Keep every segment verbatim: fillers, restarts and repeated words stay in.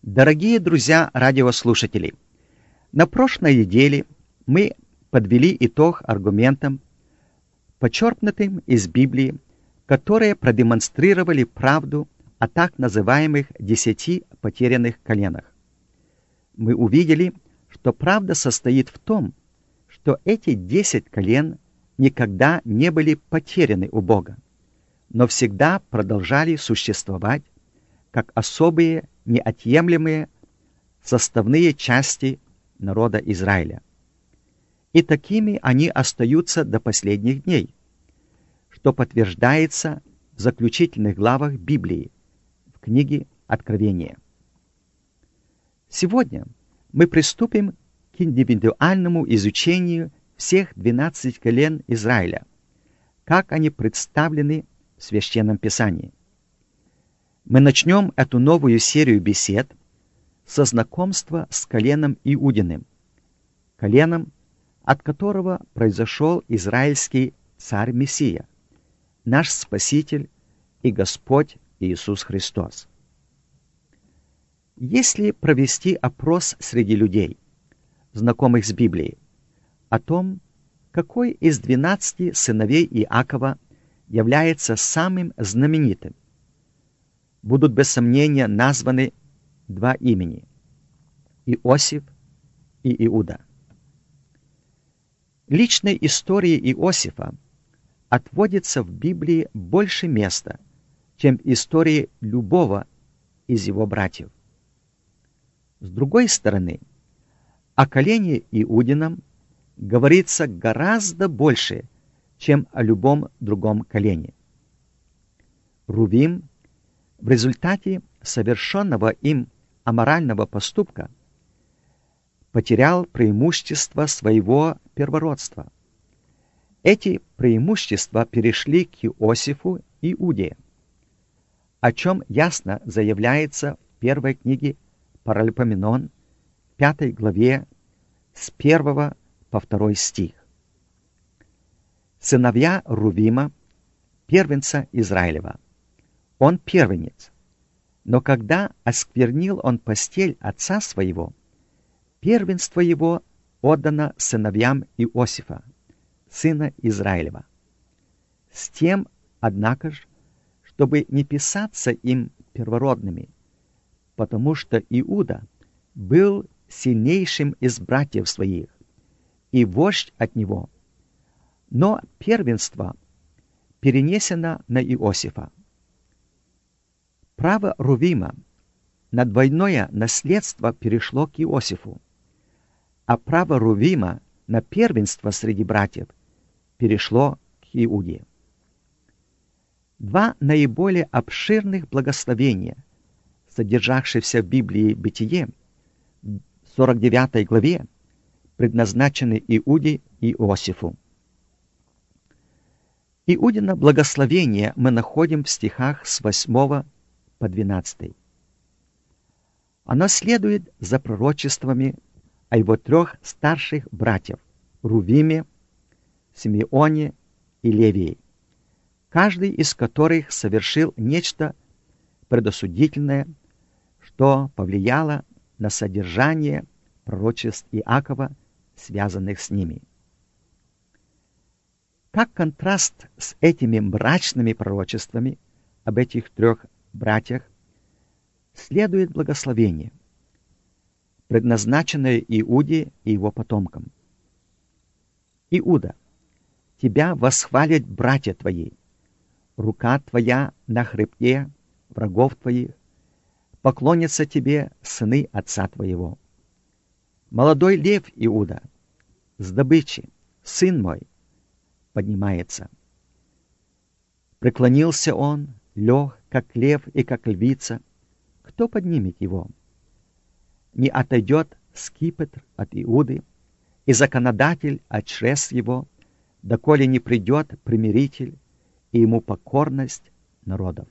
Дорогие друзья радиослушатели, на прошлой неделе мы подвели итог аргументам, почерпнутым из Библии, которые продемонстрировали правду о так называемых десяти потерянных коленах. Мы увидели, что правда состоит в том, что эти десять колен никогда не были потеряны у Бога, но всегда продолжали существовать как особые, неотъемлемые составные части народа Израиля. И такими они остаются до последних дней, что подтверждается в заключительных главах Библии, в книге Откровения. Сегодня мы приступим к индивидуальному изучению всех двенадцати колен Израиля, как они представлены в Священном Писании. Мы начнем эту новую серию бесед со знакомства с коленом Иудиным, коленом, от которого произошел израильский царь-мессия, наш Спаситель и Господь Иисус Христос. Если провести опрос среди людей, знакомых с Библией, о том, какой из двенадцати сыновей Иакова является самым знаменитым, будут без сомнения названы два имени – Иосиф и Иуда. Личной истории Иосифа отводится в Библии больше места, чем истории любого из его братьев. С другой стороны, о колене Иудином говорится гораздо больше, чем о любом другом колене. Рувим в результате совершенного им аморального поступка потерял преимущество своего первородства. Эти преимущества перешли к Иосифу и Иуде, о чем ясно заявляется в первой книге Паралипоменон, пятой главе, с первого по второй стих. Сыновья Рувима, первенца Израилева. Он первенец, но когда осквернил он постель отца своего, первенство его отдано сыновьям Иосифа, сына Израилева. С тем, однако ж, чтобы не писаться им первородными, потому что Иуда был сильнейшим из братьев своих, и вождь от него, но первенство перенесено на Иосифа. Право Рувима на двойное наследство перешло к Иосифу, а право Рувима на первенство среди братьев перешло к Иуде. Два наиболее обширных благословения, содержавшиеся в Библии Бытие, в сорок девятой главе, предназначены Иуде и Иосифу. Иудино благословение мы находим в стихах с восьмого по двенадцатый. Оно следует за пророчествами о его трех старших братьев – Рувиме, Симеоне и Левии, каждый из которых совершил нечто предосудительное, что повлияло на содержание пророчеств Иакова, связанных с ними. Как контраст с этими мрачными пророчествами об этих трех братьях следует благословение, предназначенное Иуде и его потомкам. Иуда, тебя восхвалят братья твои, рука твоя на хребте врагов твоих, поклонятся тебе сыны отца твоего. Молодой лев Иуда, с добычи, сын мой, поднимается. Преклонился он, лег, как лев и как львица. Кто поднимет его? Не отойдет скипетр от Иуды, и законодатель от чресл его, доколе не придет примиритель, и ему покорность народов.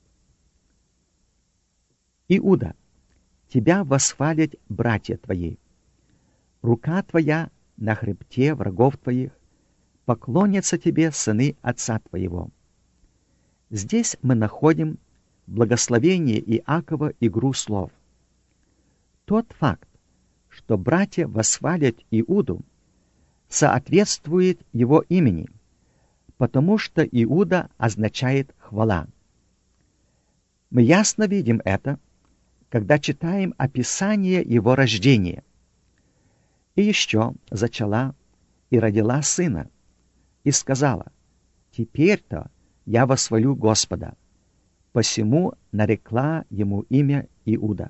Иуда, тебя восхвалят братья твои. Рука твоя на хребте врагов твоих, поклонятся тебе сыны отца твоего. Здесь мы находим благословение Иакова игру слов. Тот факт, что братья восхвалят Иуду, соответствует его имени, потому что Иуда означает «хвала». Мы ясно видим это, когда читаем описание его рождения. «И еще зачала и родила сына, и сказала: теперь-то я восхвалю Господа, посему нарекла ему имя Иуда».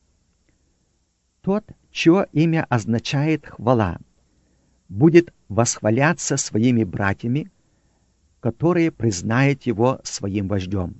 Тот, чье имя означает «хвала», будет восхваляться своими братьями, которые признают его своим вождем.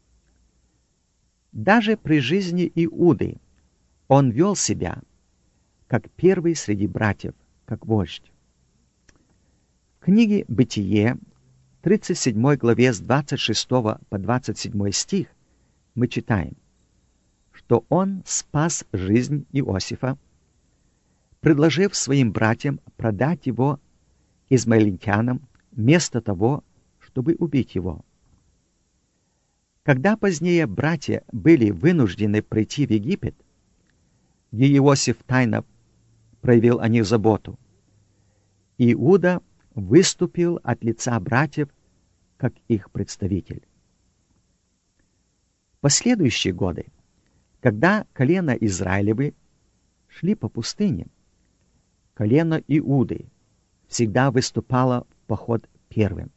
Даже при жизни Иуды он вел себя как первый среди братьев, как вождь. В книге «Бытие», тридцать седьмой главе с двадцать шестого по двадцать седьмой стих, мы читаем, что он спас жизнь Иосифа, предложив своим братьям продать его измаильтянам вместо того, чтобы убить его. Когда позднее братья были вынуждены прийти в Египет, где Иосиф тайно проявил о них заботу, Иуда выступил от лица братьев как их представитель. В последующие годы, когда колено Израилевы шли по пустыне, колено Иуды всегда выступало в поход первым.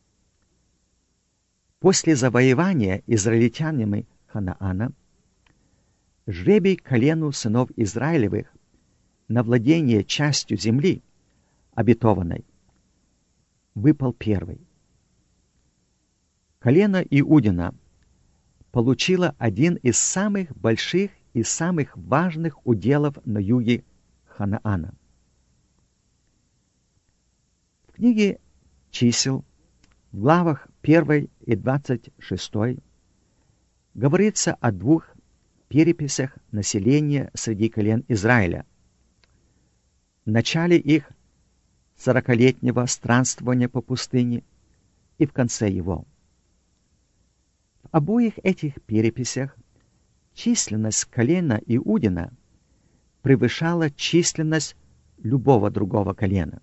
После завоевания израильтянами Ханаана жребий колену сынов Израилевых на владение частью земли обетованной выпал первый. Колено Иудина получило один из самых больших и самых важных уделов на юге Ханаана. В книге «Чисел» в главах первой и двадцать шестой говорится о двух переписях населения среди колен Израиля. В начале их сорокалетнего странствования по пустыне и в конце его. В обоих этих переписях численность колена Иудина превышала численность любого другого колена.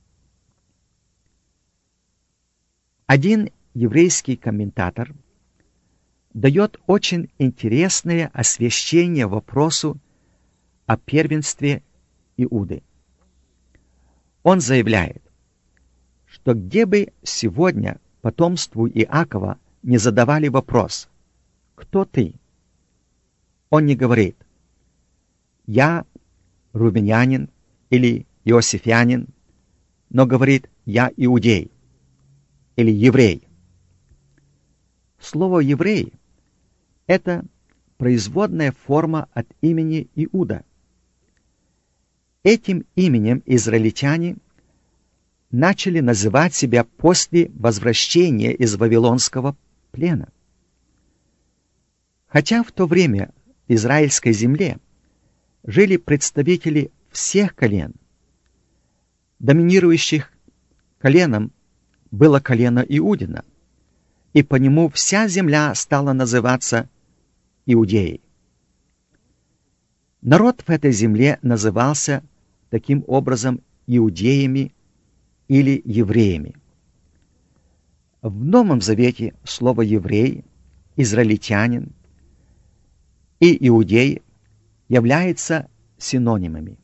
Один еврейский комментатор дает очень интересное освещение вопросу о первенстве Иуды. Он заявляет, что где бы сегодня потомству Иакова не задавали вопрос «Кто ты?», он не говорит «Я рувенянин» или «Иосифянин», но говорит «Я иудей» или «еврей». Слово «еврей» — это производная форма от имени Иуда. Этим именем израильтяне начали называть себя после возвращения из Вавилонского плена. Хотя в то время в израильской земле жили представители всех колен, доминирующих коленом было колено Иудина, и по нему вся земля стала называться Иудеей. Народ в этой земле назывался таким образом иудеями или евреями. В Новом Завете слово «еврей», «израильтянин» и «иудей» являются синонимами.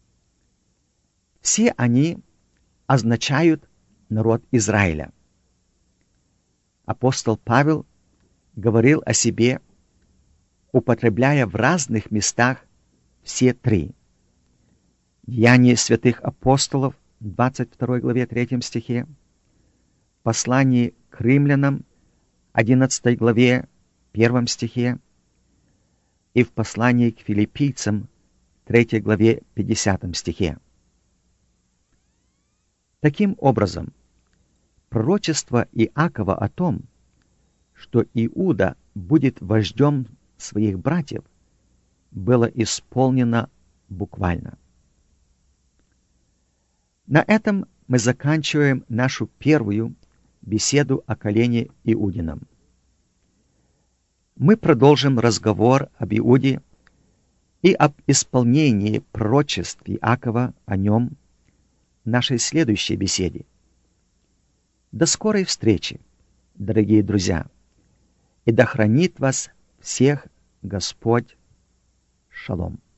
Все они означают народ Израиля. Апостол Павел говорил о себе, употребляя в разных местах все три. Деяния святых апостолов, двадцать второй главе третьем стихе, послании к римлянам, одиннадцатой главе первом стихе и в послании к филиппийцам, третьей главе пятидесятом стихе. Таким образом, пророчество Иакова о том, что Иуда будет вождем своих братьев, было исполнено буквально. На этом мы заканчиваем нашу первую беседу о колене Иудином. Мы продолжим разговор об Иуде и об исполнении пророчеств Иакова о нем в нашей следующей беседе. До скорой встречи, дорогие друзья, и да хранит вас всех Господь. Шалом.